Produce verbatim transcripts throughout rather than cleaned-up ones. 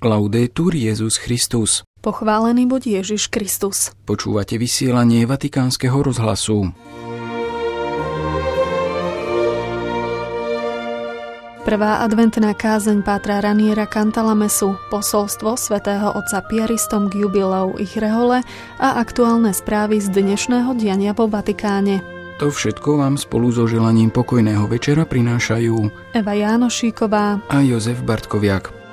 Laudetur Jesus Christus. Pochválený buď Ježiš Kristus. Počúvate vysielanie Vatikánskeho rozhlasu. Prvá adventná kázeň pátra Raniera Cantalamesu, posolstvo svätého otca piaristom k jubileu ich rehole a aktuálne správy z dnešného diania vo Vatikáne. To všetko vám spolu so želaním pokojného večera prinášajú Eva Jánošíková a Jozef Bartkoviak.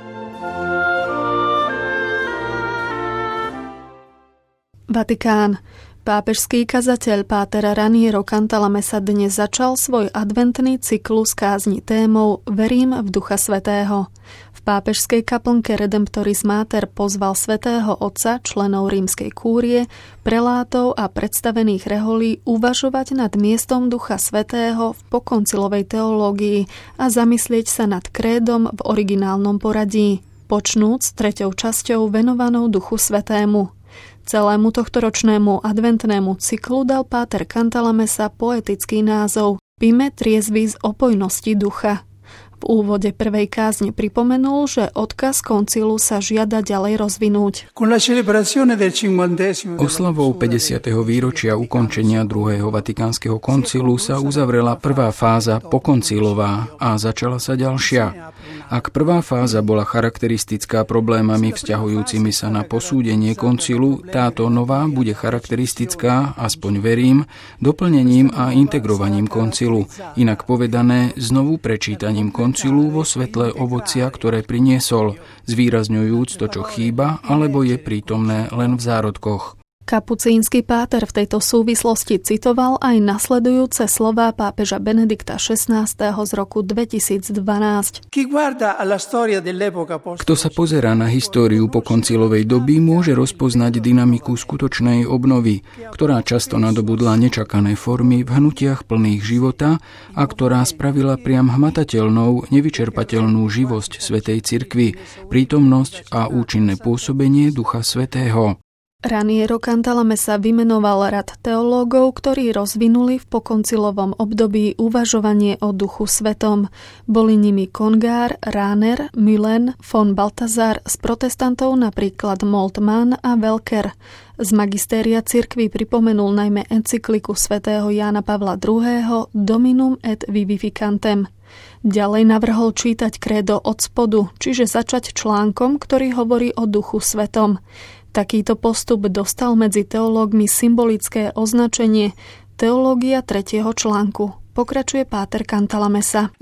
Vatikán. Pápežský kazateľ páter Raniero Cantalamessa dnes začal svoj adventný cyklus kázni témou Verím v Ducha Svätého. V pápežskej kaplnke Redemptoris Mater pozval svätého Otca, členov rímskej kúrie, prelátov a predstavených reholí uvažovať nad miestom Ducha Svätého v pokoncilovej teológii a zamyslieť sa nad krédom v originálnom poradí, počnúc treťou časťou venovanou Duchu Svätému. Celému tohtoročnému adventnému cyklu dal páter Cantalamessa poetický názov Pime triezvi z opojnosti ducha. V úvode prvej kázne pripomenul, že odkaz koncilu sa žiada ďalej rozvinúť. Oslavou päťdesiateho výročia ukončenia druhého vatikánskeho koncilu sa uzavrela prvá fáza pokoncilová a začala sa ďalšia. Ak prvá fáza bola charakteristická problémami vzťahujúcimi sa na posúdenie koncilu, táto nová bude charakteristická, aspoň verím, doplnením a integrovaním koncilu, inak povedané znovu prečítaním koncilu vo svetle ovocia, ktoré priniesol, zvýrazňujúc to, čo chýba, alebo je prítomné len v zárodkoch. Kapucínsky páter v tejto súvislosti citoval aj nasledujúce slová pápeža Benedikta šestnásteho z roku dvetisícdvanásť. Kto sa pozerá na históriu pokoncilovej doby, môže rozpoznať dynamiku skutočnej obnovy, ktorá často nadobudla nečakané formy v hnutiach plných života a ktorá spravila priam hmatateľnou, nevyčerpateľnú živosť Svätej cirkvi, prítomnosť a účinné pôsobenie Ducha Svätého. Raniero Cantalamessa vymenoval rad teológov, ktorí rozvinuli v pokoncilovom období uvažovanie o Duchu Svetom. Boli nimi Congar, Rahner, Mühlen, von Balthasar, z protestantov napríklad Moltmann a Welker. Z magistéria cirkvi pripomenul najmä encykliku svätého Jána Pavla druhého. Dominum et vivificantem. Ďalej navrhol čítať krédo od spodu, čiže začať článkom, ktorý hovorí o Duchu Svetom. Takýto postup dostal medzi teológmi symbolické označenie Teológia tretieho článku. Pokračuje páter Cantalamessa.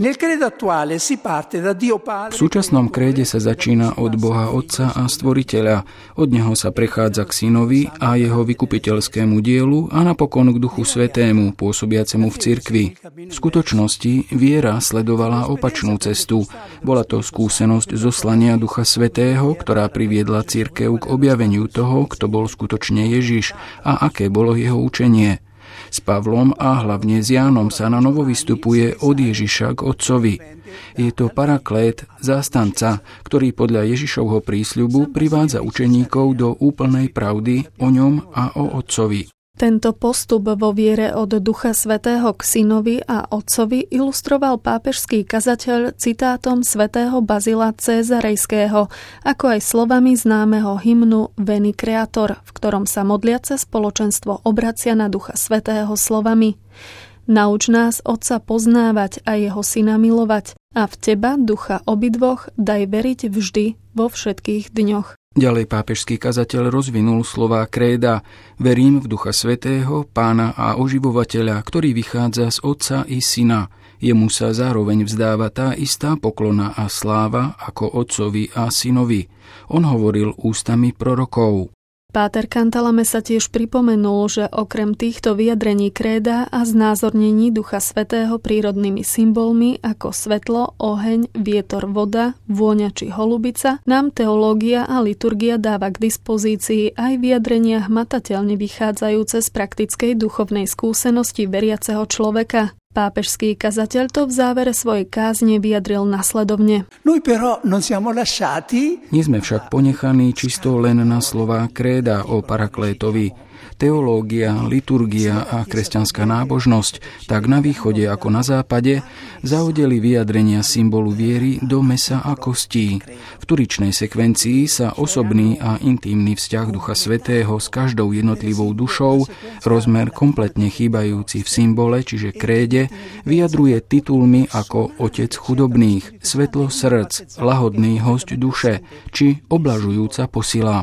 V súčasnom kréde sa začína od Boha Otca a Stvoriteľa. Od neho sa prechádza k Synovi a jeho vykupiteľskému dielu a napokon k Duchu Svätému, pôsobiacemu v cirkvi. V skutočnosti viera sledovala opačnú cestu. Bola to skúsenosť zoslania Ducha Svätého, ktorá priviedla cirkev k objaveniu toho, kto bol skutočne Ježiš a aké bolo jeho učenie. S Pavlom a hlavne s Jánom sa na novo vystupuje od Ježiša k Otcovi. Je to paraklét, zástanca, ktorý podľa Ježišovho prísľubu privádza učeníkov do úplnej pravdy o ňom a o Otcovi. Tento postup vo viere od Ducha Svätého k Synovi a Otcovi ilustroval pápežský kazateľ citátom svätého Bazila Cézarejského, ako aj slovami známeho hymnu Veni Creator, v ktorom sa modliace spoločenstvo obracia na Ducha Svätého slovami: Nauč nás Otca poznávať a jeho Syna milovať a v teba, Ducha obidvoch, daj veriť vždy vo všetkých dňoch. Ďalej pápežský kazateľ rozvinul slová kréda Verím v Ducha Svätého, Pána a oživovateľa, ktorý vychádza z Otca i Syna. Jemu sa zároveň vzdáva tá istá poklona a sláva ako Otcovi a Synovi. On hovoril ústami prorokov. Páter Cantalamessa tiež pripomenul, že okrem týchto vyjadrení kréda a znázornení Ducha Svätého prírodnými symbolmi ako svetlo, oheň, vietor, voda, vôňa či holubica, nám teológia a liturgia dáva k dispozícii aj vyjadrenia hmatateľne vychádzajúce z praktickej duchovnej skúsenosti veriaceho človeka. Pápežský kazateľ to v závere svojej kázne vyjadril nasledovne. Nie sme však ponechaní čisto len na slová kréda o paraklétovi. Teológia, liturgia a kresťanská nábožnosť, tak na východe ako na západe, zaodeli vyjadrenia symbolu viery do mesa a kostí. V turičnej sekvencii sa osobný a intímny vzťah Ducha Svätého s každou jednotlivou dušou, rozmer kompletne chýbajúci v symbole, čiže kréde, vyjadruje titulmi ako Otec chudobných, Svetlo srdc, Lahodný hosť duše či Oblažujúca posila.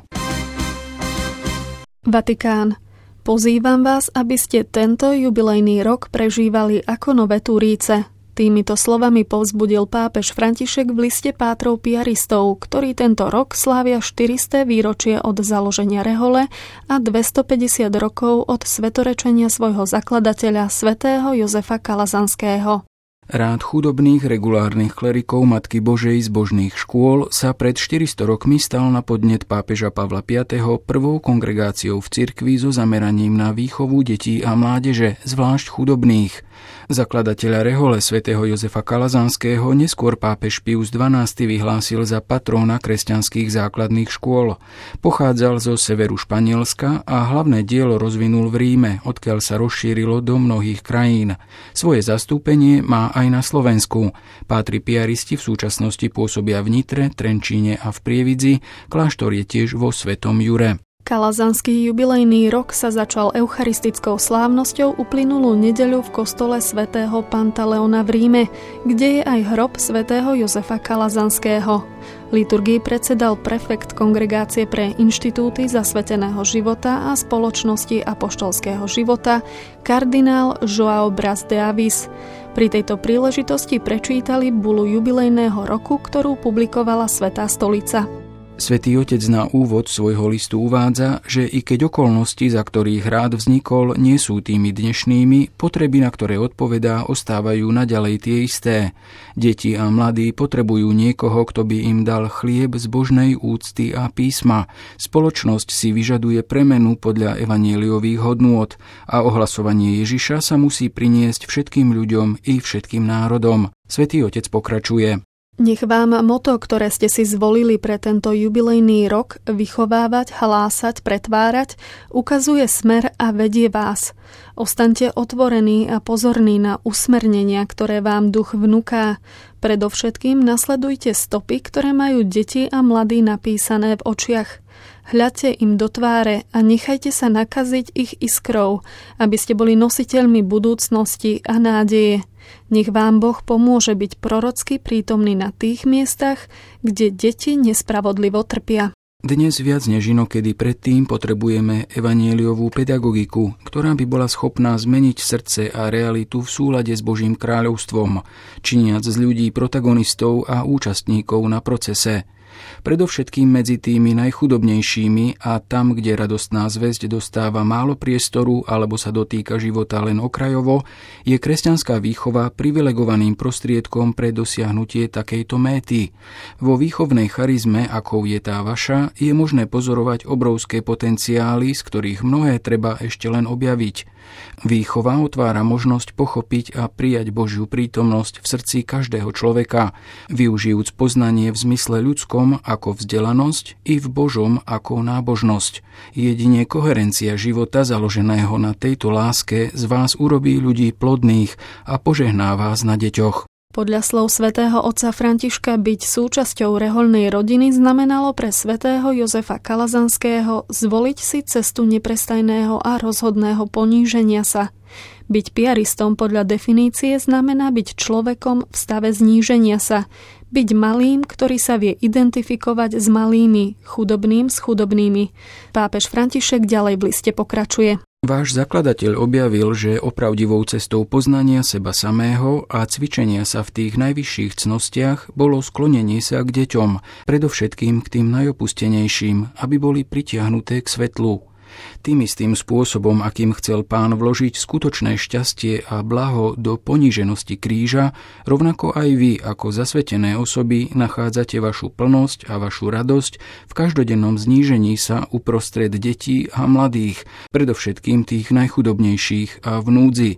Vatikán. Pozývam vás, aby ste tento jubilejný rok prežívali ako nové Turíce. Týmito slovami povzbudil pápež František v liste pátrov piaristov, ktorí tento rok slávia štyristé výročie od založenia rehole a dvestopäťdesiat rokov od svetorečenia svojho zakladateľa svätého Jozefa Kalazanského. Rád chudobných regulárnych klerikov Matky Božej z božných škôl sa pred štyristo rokmi stal na podnet pápeža Pavla piateho prvou kongregáciou v cirkvi so zameraním na výchovu detí a mládeže, zvlášť chudobných. Zakladateľa rehole svätého Jozefa Kalazanského neskôr pápež Pius dvanásty vyhlásil za patróna kresťanských základných škôl. Pochádzal zo severu Španielska a hlavné dielo rozvinul v Ríme, odkiaľ sa rozšírilo do mnohých krajín. Svoje zastúpenie má aj na Slovensku. Pátri piaristi v súčasnosti pôsobia v Nitre, Trenčíne a v Prievidzi, kláštor je tiež vo Svetom Jure. Kalazanský jubilejný rok sa začal eucharistickou slávnosťou uplynulú nedeľu v kostole svätého Pantaleona v Ríme, kde je aj hrob svätého Jozefa Kalazanského. Liturgii predsedal prefekt Kongregácie pre inštitúty zasveteného života a spoločnosti apoštolského života kardinál João Braz de Avis. Pri tejto príležitosti prečítali bulu jubilejného roku, ktorú publikovala Svätá stolica. Svätý Otec na úvod svojho listu uvádza, že i keď okolnosti, za ktorých rád vznikol, nie sú tými dnešnými, potreby, na ktoré odpovedá, ostávajú naďalej tie isté. Deti a mladí potrebujú niekoho, kto by im dal chlieb z božnej úcty a písma. Spoločnosť si vyžaduje premenu podľa evanjeliových hodnôt a ohlasovanie Ježiša sa musí priniesť všetkým ľuďom i všetkým národom. Svätý Otec pokračuje. Nech vám moto, ktoré ste si zvolili pre tento jubilejný rok, vychovávať, hlásať, pretvárať, ukazuje smer a vedie vás. Ostaňte otvorení a pozorní na usmernenia, ktoré vám duch vnúká. Predovšetkým nasledujte stopy, ktoré majú deti a mladí napísané v očiach. Hľadte im do tváre a nechajte sa nakaziť ich iskrou, aby ste boli nositeľmi budúcnosti a nádeje. Nech vám Boh pomôže byť prorocky prítomný na tých miestach, kde deti nespravodlivo trpia. Dnes viac než inokedy predtým potrebujeme evanjeliovú pedagogiku, ktorá by bola schopná zmeniť srdce a realitu v súlade s Božím kráľovstvom, činiac z ľudí protagonistov a účastníkov na procese. Predovšetkým medzi tými najchudobnejšími a tam, kde radostná zvesť dostáva málo priestoru alebo sa dotýka života len okrajovo, je kresťanská výchova privilegovaným prostriedkom pre dosiahnutie takejto méty. Vo výchovnej charizme, akou je tá vaša, je možné pozorovať obrovské potenciály, z ktorých mnohé treba ešte len objaviť. Výchova otvára možnosť pochopiť a prijať Božiu prítomnosť v srdci každého človeka, využijúc poznanie v zmysle ľudskom ako vzdelanosť i v Božom ako nábožnosť. Jedine koherencia života založeného na tejto láske z vás urobí ľudí plodných a požehná vás na deťoch. Podľa slov svätého otca Františka byť súčasťou rehoľnej rodiny znamenalo pre svätého Jozefa Kalazanského zvoliť si cestu neprestajného a rozhodného poníženia sa. Byť piaristom podľa definície znamená byť človekom v stave zníženia sa, byť malým, ktorý sa vie identifikovať s malými, chudobným s chudobnými. Pápež František ďalej v liste pokračuje. Váš zakladateľ objavil, že opravdivou cestou poznania seba samého a cvičenia sa v tých najvyšších cnostiach bolo sklonenie sa k deťom, predovšetkým k tým najopustenejším, aby boli pritiahnuté k svetlu. Tým istým spôsobom, akým chcel Pán vložiť skutočné šťastie a blaho do poníženosti kríža, rovnako aj vy ako zasvetené osoby nachádzate vašu plnosť a vašu radosť v každodennom znížení sa uprostred detí a mladých, predovšetkým tých najchudobnejších a v núdzi.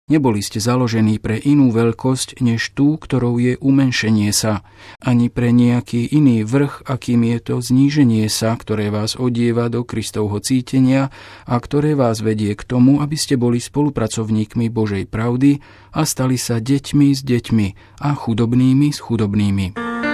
Neboli ste založení pre inú veľkosť, než tú, ktorou je umenšenie sa, ani pre nejaký iný vrch, akým je to zníženie sa, ktoré vás odieva do Kristovho cítenia a ktoré vás vedie k tomu, aby ste boli spolupracovníkmi Božej pravdy a stali sa deťmi s deťmi a chudobnými s chudobnými.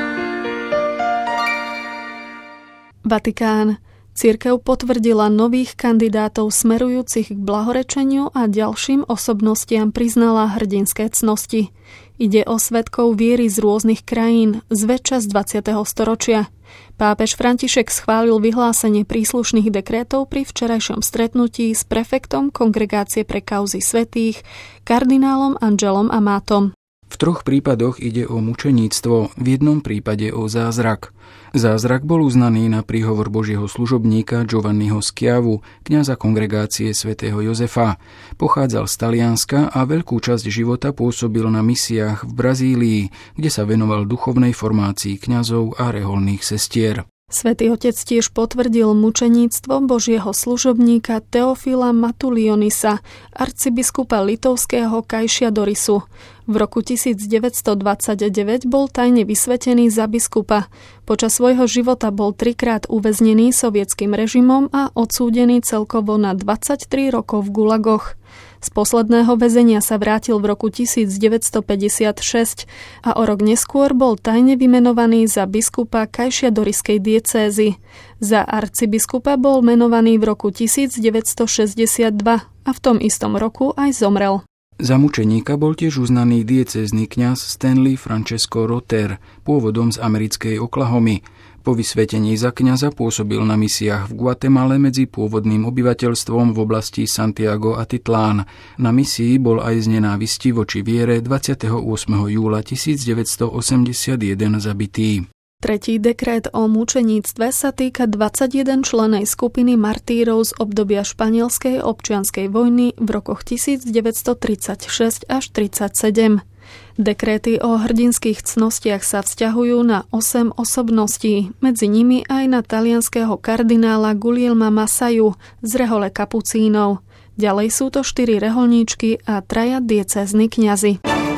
Vatikán. Cirkev potvrdila nových kandidátov smerujúcich k blahorečeniu a ďalším osobnostiam priznala hrdinské cnosti. Ide o svedkov viery z rôznych krajín, zväčša z dvadsiateho storočia. Pápež František schválil vyhlásenie príslušných dekrétov pri včerajšom stretnutí s prefektom Kongregácie pre kauzy svätých, kardinálom Angelom Amatom. V troch prípadoch ide o mučeníctvo, v jednom prípade o zázrak. Zázrak bol uznaný na príhovor Božieho služobníka Giovanniho Schiavu, kňaza Kongregácie svätého Jozefa. Pochádzal z Talianska a veľkú časť života pôsobil na misiách v Brazílii, kde sa venoval duchovnej formácii kňazov a reholných sestier. Svätý Otec tiež potvrdil mučeníctvo Božieho služobníka Teofila Matulionisa, arcibiskupa litovského Kaišiadorisu. V roku devätnásťstodvadsaťdeväť bol tajne vysvetený za biskupa. Počas svojho života bol trikrát uväznený sovietským režimom a odsúdený celkovo na dvadsaťtri rokov v gulagoch. Z posledného väzenia sa vrátil v roku devätnásťstopäťdesiatšesť a o rok neskôr bol tajne vymenovaný za biskupa Kaišiadoriskej diecézy. Za arcibiskupa bol menovaný v roku devätnásťstošesťdesiatdva a v tom istom roku aj zomrel. Za mučeníka bol tiež uznaný diecézny kňaz Stanley Francesco Rotter, pôvodom z americkej Oklahomy. Po vysvetení za kňaza pôsobil na misiách v Guatemale medzi pôvodným obyvateľstvom v oblasti Santiago Atitlán. Na misii bol aj z nenávisti voči viere dvadsiateho ôsmeho júla tisícdeväťstoosemdesiatjeden zabitý. Tretí dekrét o mučeníctve sa týka dvadsaťjedenčlennej skupiny martírov z obdobia španielskej občianskej vojny v rokoch devätnásťtridsaťšesť až tridsaťsedem. Dekréty o hrdinských cnostiach sa vzťahujú na osem osobností, medzi nimi aj na talianskeho kardinála Guglielma Massaju z rehole kapucínov. Ďalej sú to štyri reholníčky a traja diecézni kňazi.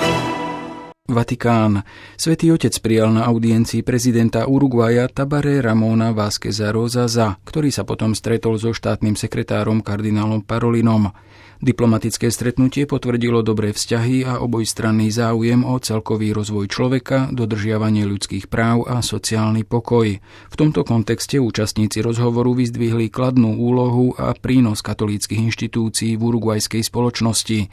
Vatikán. Svätý Otec prijal na audiencii prezidenta Uruguaja Tabaré Ramona Vázqueza Rosaza, ktorý sa potom stretol so štátnym sekretárom kardinálom Parolinom. Diplomatické stretnutie potvrdilo dobré vzťahy a obojstranný záujem o celkový rozvoj človeka, dodržiavanie ľudských práv a sociálny pokoj. V tomto kontexte účastníci rozhovoru vyzdvihli kladnú úlohu a prínos katolíckych inštitúcií v uruguajskej spoločnosti.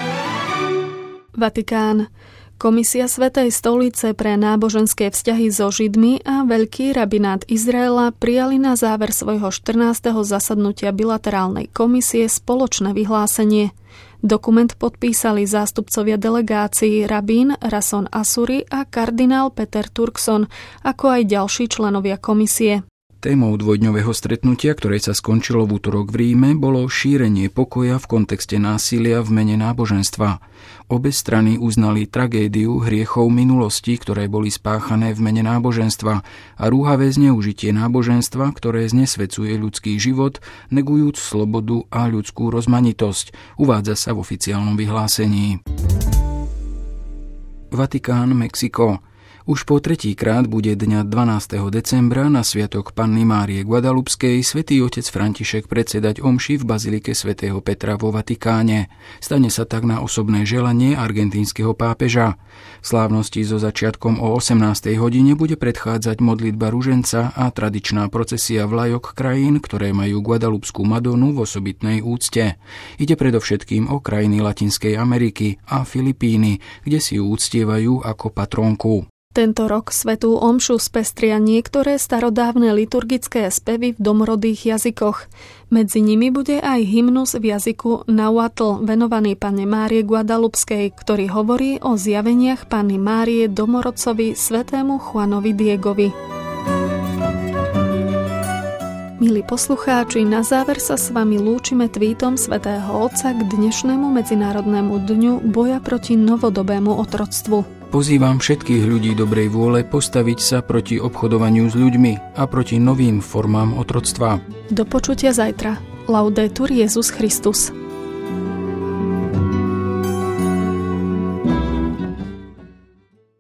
Vatikán. Komisia Svätej stolice pre náboženské vzťahy so Židmi a Veľký rabinát Izraela prijali na záver svojho štrnásteho zasadnutia bilaterálnej komisie spoločné vyhlásenie. Dokument podpísali zástupcovia delegácií rabín Rason Asuri a kardinál Peter Turkson, ako aj ďalší členovia komisie. Témou dvojdňového stretnutia, ktoré sa skončilo v utorok v Ríme, bolo šírenie pokoja v kontexte násilia v mene náboženstva. Obe strany uznali tragédiu hriechov minulosti, ktoré boli spáchané v mene náboženstva, a rúhavé zneužitie náboženstva, ktoré znesvecuje ľudský život, negujúc slobodu a ľudskú rozmanitosť, uvádza sa v oficiálnom vyhlásení. Vatikán, Mexiko. Už po tretíkrát bude dňa dvanásteho decembra na sviatok Panny Márie Guadalupskej svätý Otec František predsedať omši v bazilike svätého Petra vo Vatikáne. Stane sa tak na osobné želanie argentínskeho pápeža. Slávnosti so začiatkom o osemnástej hodine bude predchádzať modlitba ruženca a tradičná procesia vlajok krajín, ktoré majú Guadalupskú Madonu v osobitnej úcte. Ide predovšetkým o krajiny Latinskej Ameriky a Filipíny, kde si ju uctievajú ako patrónku. Tento rok svätú omšu spestria niektoré starodávne liturgické spevy v domorodých jazykoch. Medzi nimi bude aj hymnus v jazyku Nahuatl venovaný Panne Márie Guadalupskej, ktorý hovorí o zjaveniach Panny Márie domorodcovi svätému Juanovi Diegovi. Milí poslucháči, na záver sa s vami lúčime tweetom svätého Otca k dnešnému Medzinárodnému dňu boja proti novodobému otroctvu. Pozývam všetkých ľudí dobrej vôle postaviť sa proti obchodovaniu s ľuďmi a proti novým formám otroctva. Do počutia zajtra. Laudetur Jesus Christus.